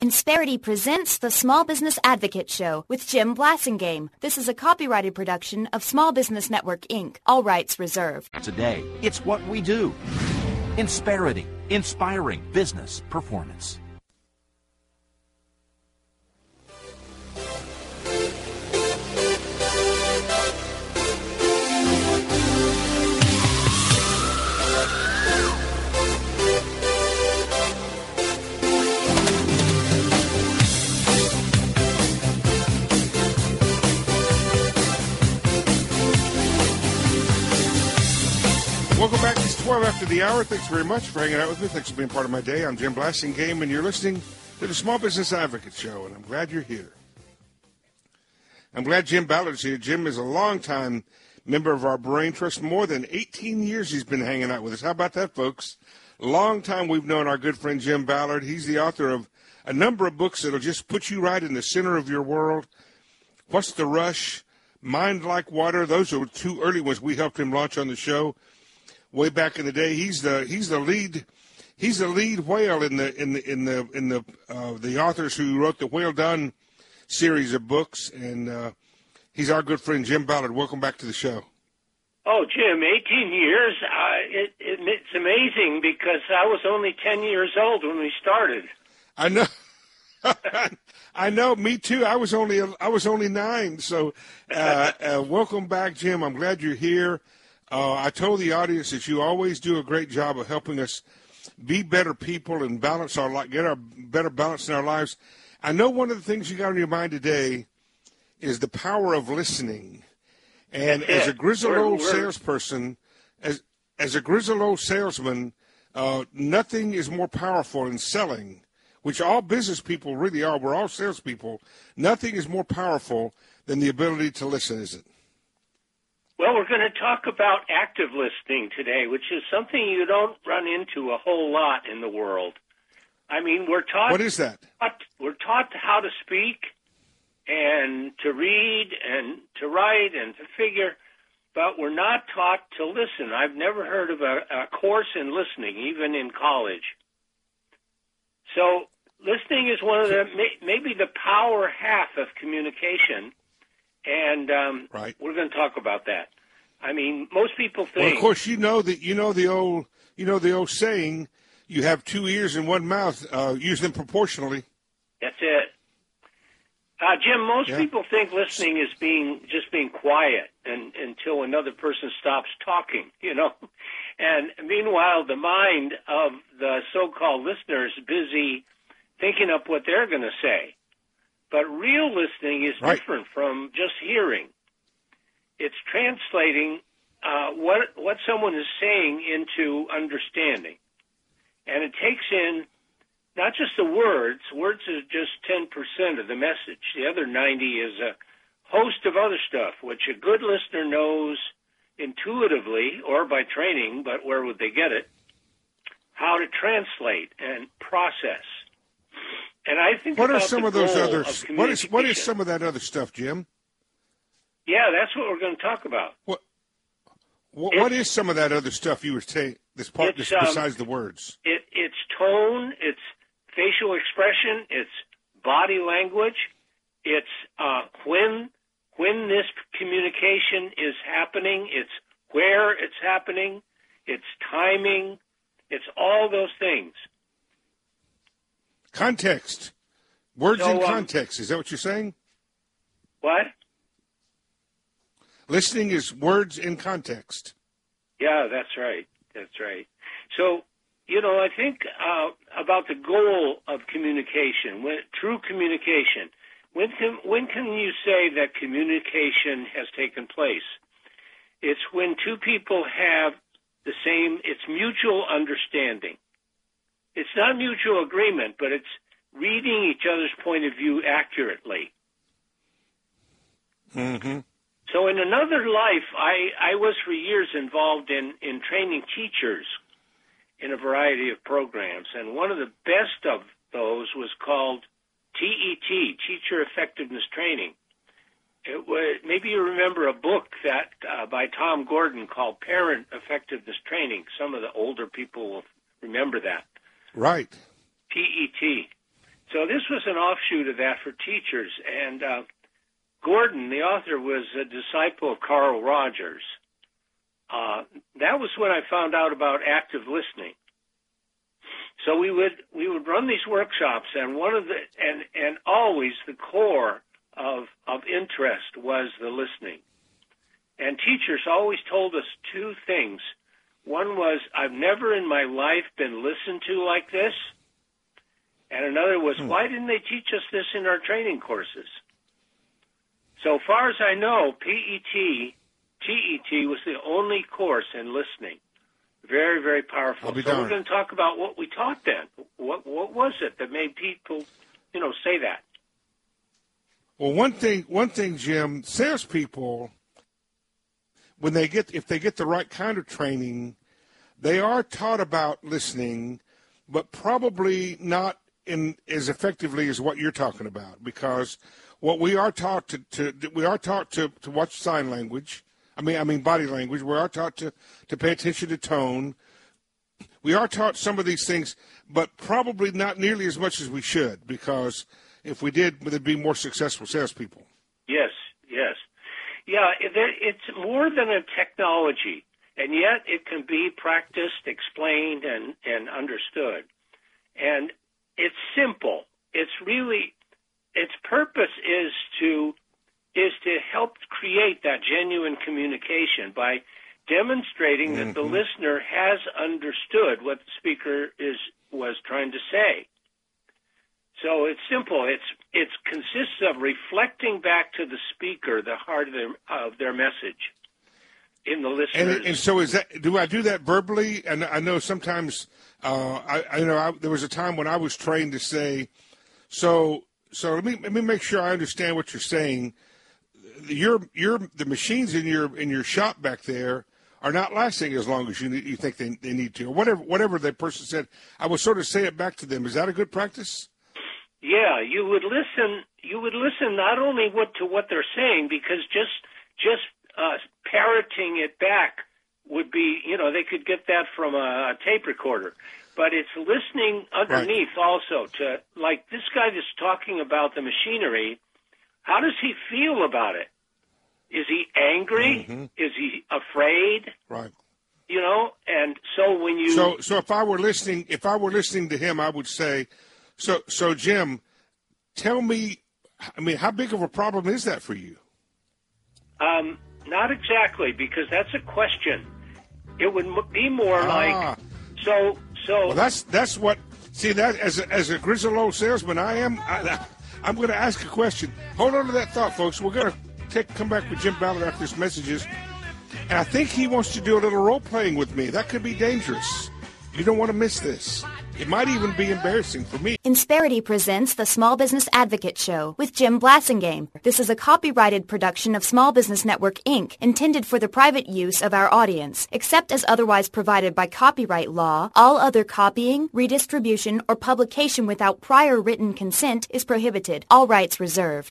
Insperity presents the Small Business Advocate Show with Jim Blasingame. This is a copyrighted production of Small Business Network, Inc., all rights reserved. Today, it's what we do. Insperity, inspiring business performance. Welcome back. It's 12 after the hour. Thanks very much for hanging out with me. Thanks for being part of my day. I'm Jim Blasingame, and you're listening to the Small Business Advocate Show, and I'm glad you're here. I'm glad Jim Ballard's here. Jim is a longtime member of our Brain Trust. More than 18 years he's been hanging out with us. How about that, folks? Long time we've known our good friend Jim Ballard. He's the author of a number of books that'll just put you right in the center of your world. What's the Rush? Mind Like Water. Those are two early ones we helped him launch on the show. Way back in the day, he's the lead whale in the authors who wrote the Whale Done series of books, and he's our good friend Jim Ballard. Welcome back to the show. Oh, Jim, 18 years. It's amazing because I was only 10 years old when we started. I know. I know. Me too. I was only 9. So, welcome back, Jim. I'm glad you're here. I told the audience that you always do a great job of helping us be better people and balance our life, get our better balance in our lives. I know one of the things you got on your mind today is the power of listening. And as a grizzled old salesperson, as a grizzled old salesman, nothing is more powerful in selling, which all business people really are. We're all salespeople. Nothing is more powerful than the ability to listen, is it? Well, we're going to talk about active listening today, which is something you don't run into a whole lot in the world. I mean, we're taught... What is that? We're taught how to speak and to read and to write and to figure, but we're not taught to listen. I've never heard of a course in listening, even in college. So listening is one of the, maybe the power half of communication. And right. We're going to talk about that. I mean, most people think. Well, of course, you know the old saying, you have 2 ears and 1 mouth. Use them proportionally. That's it, Jim. Most people think listening is just being quiet until another person stops talking. And meanwhile, the mind of the so-called listener is busy thinking up what they're going to say. But real listening is different from just hearing. It's translating what someone is saying into understanding. And it takes in not just the words. Words is just 10% of the message. The other 90 is a host of other stuff, which a good listener knows intuitively or by training, but where would they get it, how to translate and process. And I think what are some of those other? What is some of that other stuff, Jim? Yeah, that's what we're going to talk about. What is some of that other stuff you were saying? This part, besides the words. It's tone. It's facial expression. It's body language. It's when this communication is happening. It's where it's happening. It's timing. It's all those things. Context. Words in context. Is that what you're saying? What? Listening is words in context. Yeah, that's right. That's right. So, I think about the goal of communication, true communication. When can you say that communication has taken place? It's when two people have it's mutual understanding. It's not mutual agreement, but it's reading each other's point of view accurately. Mm-hmm. So in another life, I was for years involved in training teachers in a variety of programs, and one of the best of those was called TET, Teacher Effectiveness Training. Maybe you remember a book that by Tom Gordon called Parent Effectiveness Training. Some of the older people will remember that. Right. TET. So this was an offshoot of that for teachers. And Gordon, the author, was a disciple of Carl Rogers. That was when I found out about active listening. So we would run these workshops, and and always the core of interest was the listening. And teachers always told us two things. One was, I've never in my life been listened to like this. And another was, why didn't they teach us this in our training courses? So far as I know, TET was the only course in listening. Very, very powerful. So we're going to talk about what we taught then. What was it that made people, say that? Well, one thing, Jim, salespeople, if they get the right kind of training, they are taught about listening, but probably not as effectively as what you're talking about, because what we are taught to watch sign language. I mean body language. We are taught to pay attention to tone. We are taught some of these things, but probably not nearly as much as we should, because if we did, there'd be more successful salespeople. Yes. Yeah, it's more than a technology, and yet it can be practiced, explained, and understood. And it's simple. Its purpose is to help create that genuine communication by demonstrating that the listener has understood what the speaker was trying to say. So it's simple. It consists of reflecting back to the speaker the heart of their message in the listeners. And so do I do that verbally? And I know sometimes there was a time when I was trained to say, so let me make sure I understand what you're saying. The machines in your shop back there are not lasting as long as you think they need to, or whatever the person said. I would sort of say it back to them. Is that a good practice? Yeah, you would listen. You would listen not only to what they're saying, because just parroting it back would be, they could get that from a tape recorder. But it's listening underneath also to, like, this guy that's talking about the machinery. How does he feel about it? Is he angry? Mm-hmm. Is he afraid? Right. And so when you so if I were listening to him, I would say, so Jim, tell me, how big of a problem is that for you? Not exactly, because that's a question. It would be more like so. Well, that's what. See, that as a grizzled old salesman, I'm going to ask a question. Hold on to that thought, folks. We're going to come back with Jim Ballard after this messages. And I think he wants to do a little role-playing with me. That could be dangerous. You don't want to miss this. It might even be embarrassing for me. Insperity presents the Small Business Advocate Show with Jim Blasingame. This is a copyrighted production of Small Business Network, Inc., intended for the private use of our audience. Except as otherwise provided by copyright law, all other copying, redistribution, or publication without prior written consent is prohibited. All rights reserved.